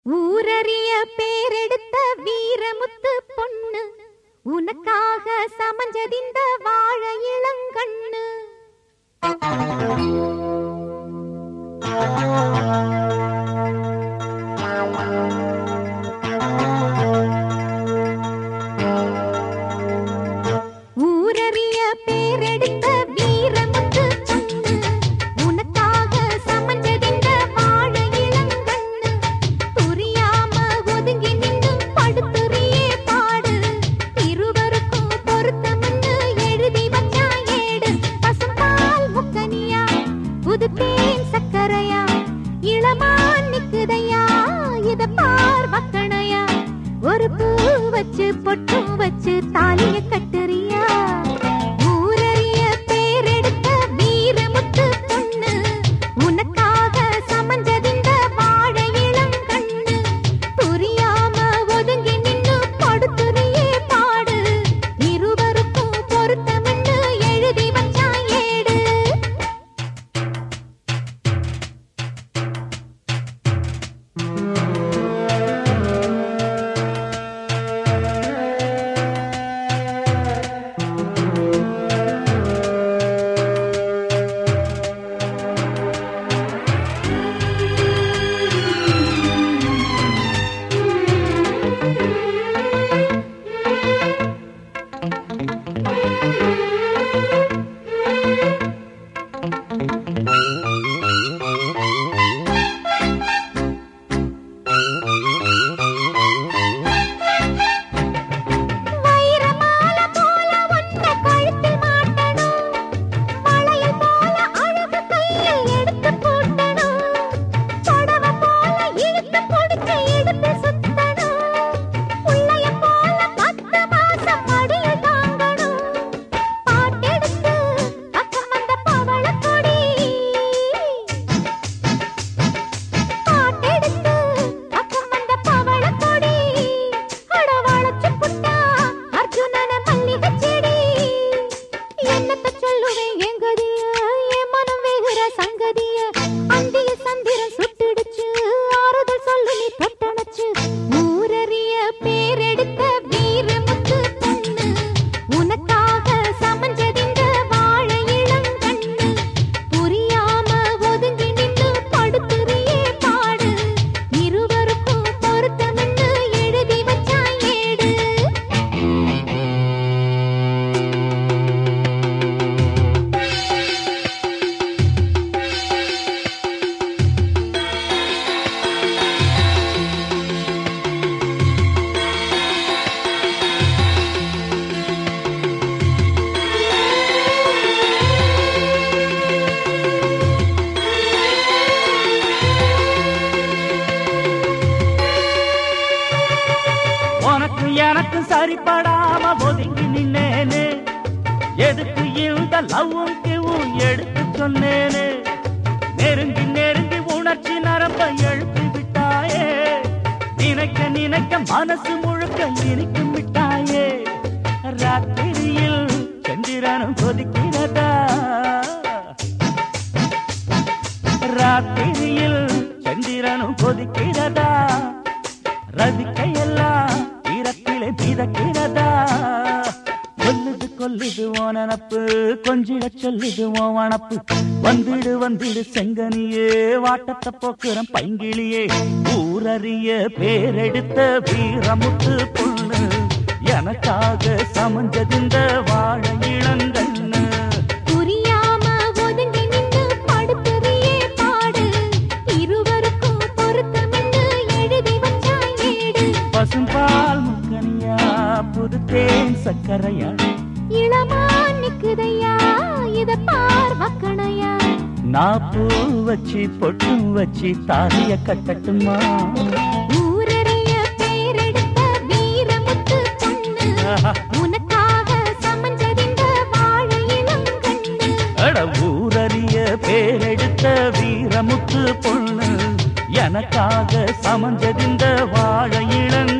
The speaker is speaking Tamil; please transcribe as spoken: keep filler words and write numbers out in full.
ஊரறிய பேரெடுத்த வீரமுத்து பொண்ணு உனக்காக சமஞ்சதிந்த வாழ இளங்கண்ணு ஊரறிய பேரெடுத்த வீரமுத்து பொண்ணு உனக்காக சமஞ்சதிந்த வாழ இளங்கண்ணு புரியாம ஒதுங்கி நின்னு படுத்துறியே பாடு இருவருக்கும் பொருத்தம்னு எழுதி வச்சா ஏடு பசும்பால் முக்கனியா புது தேன் சக்கரையா இளமான் நிக்குதையா இத பார் வக்கணையா ஒரு பூ வச்சு பொட்டு வச்சு தாலிய கட்டுறியா ஊரறிய பேரெடுத்த வீரமுத்து பொண்ணு உனக்காக சமஞ்சதிந்த வாழ இளங்கண்ணு புரியாம ஒதுங்கி நின்னு படுத்துறியே பாடு இருவருக்கும் பொருத்தம்னு எழுதி வச்சா ஏடு எனக்கு சரிபடாம ஒதுங்கி நின்னேனே எதுக்கு இந்த லவ்வும் கிவும் எடுத்து சொன்னேனே நெருங்கி நெருங்கி உணர்ச்சி நரம்ப எழுப்பி விட்டாயே நினைக்க நினைக்க மனசு முழுக்க இனிக்கும் விட்டாயே ராத்திரியில் சந்திரனும் கொதிக்கிறதா ராத்திரியில் சந்திரனும் கொதிக்கிறதா ரவிக்கையெல்லாம் ஈரத்திலே மிதக்கிறதா கொல்லுது கொல்லுது ஓனப்பு கொஞ்சிட சொல்லுது ஓவனப்பு வந்திடு வந்திடு செங்கனியே வாட்டத்தை போக்குறம் பைங்கிளியே ஊரறிய பேரெடுத்த வீரமுத்து பொண்ணு எனக்காக சமஞ்சதிந்த வாழ இளங்கண்ணு புரியாம ஒதுங்கி நின்னு படுத்துறியே பாடு இருவருக்கும் பொருத்தம்னு எழுதி வச்சா ஏடு பசும்பால் முக்கனியா புது தேன் சக்கரையா இளமான் நிக்குதையா இத பார் வக்கணையா நான் பூ வச்சு பொட்டு வச்சு தாலிய கட்டட்டுமா ஊரறிய பேரெடுத்த வீரமுத்து பொண்ணு உனக்காக சமஞ்சதிந்த வாழ இளங்கண்ணு அட ஊரறிய பேரெடுத்த வீரமுத்து பொண்ணு எனக்காக சமஞ்சதிந்த வாழ இளங்கண்ணு